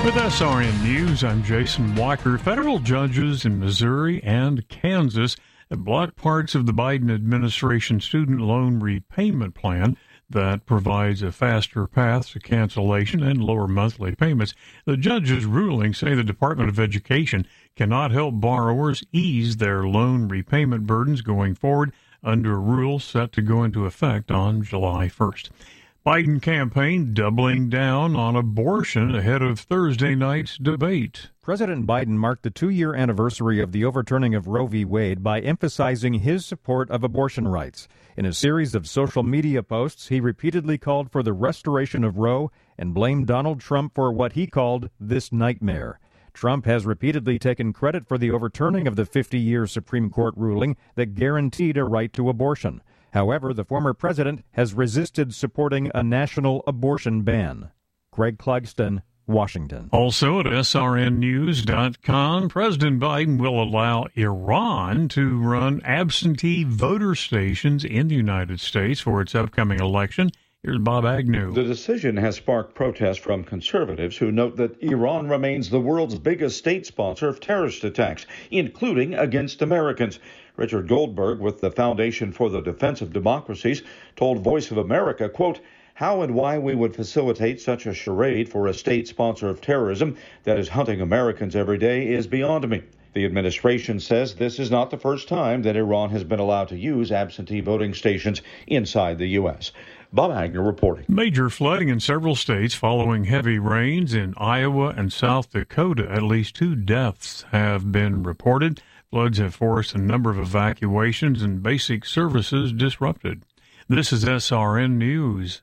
With SRN News, I'm Jason Walker. Federal judges in Missouri and Kansas have blocked parts of the Biden administration student loan repayment plan that provides a faster path to cancellation and lower monthly payments. The judges' rulings say the Department of Education cannot help borrowers ease their loan repayment burdens going forward under a rule set to go into effect on July 1st. Biden campaign doubling down on abortion ahead of Thursday night's debate. President Biden marked the 2-year anniversary of the overturning of Roe v. Wade by emphasizing his support of abortion rights. In a series of social media posts, he repeatedly called for the restoration of Roe and blamed Donald Trump for what he called this nightmare. Trump has repeatedly taken credit for the overturning of the 50-year Supreme Court ruling that guaranteed a right to abortion. However, the former president has resisted supporting a national abortion ban. Greg Clugston, Washington. Also at srnnews.com, President Biden will allow Iran to run absentee voter stations in the United States for its upcoming election. Here's Bob Agnew. The decision has sparked protests from conservatives who note that Iran remains the world's biggest state sponsor of terrorist attacks, including against Americans. Richard Goldberg with the Foundation for the Defense of Democracies told Voice of America, quote, how and why we would facilitate such a charade for a state sponsor of terrorism that is hunting Americans every day is beyond me. The administration says this is not the first time that Iran has been allowed to use absentee voting stations inside the U.S. Bob Agnew reporting. Major flooding in several states following heavy rains in Iowa and South Dakota. At least 2 deaths have been reported. Floods have forced a number of evacuations and basic services disrupted. This is SRN News.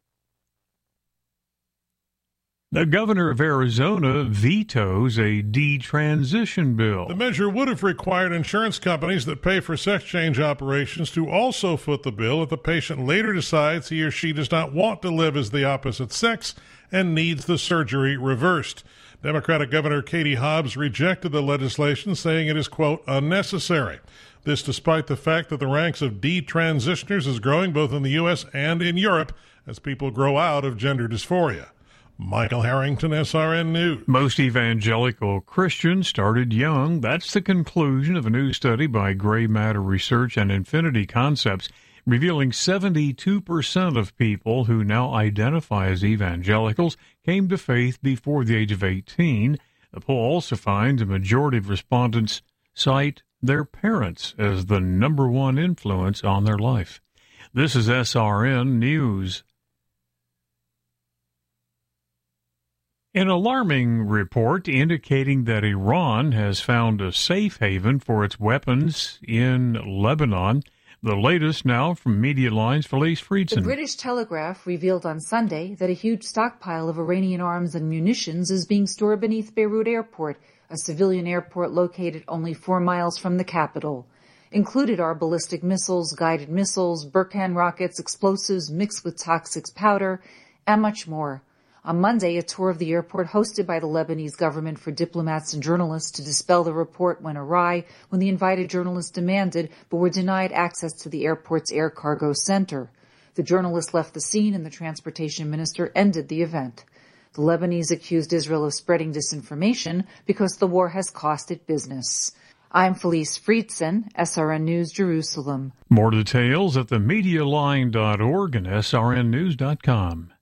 The governor of Arizona vetoes a detransition bill. The measure would have required insurance companies that pay for sex change operations to also foot the bill if the patient later decides he or she does not want to live as the opposite sex and needs the surgery reversed. Democratic Governor Katie Hobbs rejected the legislation, saying it is, quote, unnecessary. This despite the fact that the ranks of detransitioners is growing both in the U.S. and in Europe as people grow out of gender dysphoria. Michael Harrington, SRN News. Most evangelical Christians started young. That's the conclusion of a new study by Gray Matter Research and Infinity Concepts, revealing 72% of people who now identify as evangelicals came to faith before the age of 18. The poll also finds a majority of respondents cite their parents as the number one influence on their life. This is SRN News. An alarming report indicating that Iran has found a safe haven for its weapons in Lebanon. The latest now from Media Line's Felice Friedson. The British Telegraph revealed on Sunday that a huge stockpile of Iranian arms and munitions is being stored beneath Beirut Airport, a civilian airport located only 4 miles from the capital. Included are ballistic missiles, guided missiles, Burkan rockets, explosives mixed with toxic powder, and much more. On Monday, a tour of the airport hosted by the Lebanese government for diplomats and journalists to dispel the report went awry when the invited journalists demanded but were denied access to the airport's air cargo center. The journalists left the scene and the transportation minister ended the event. The Lebanese accused Israel of spreading disinformation because the war has cost it business. I'm Felice Friedson, SRN News, Jerusalem. More details at themedialine.org and srnnews.com.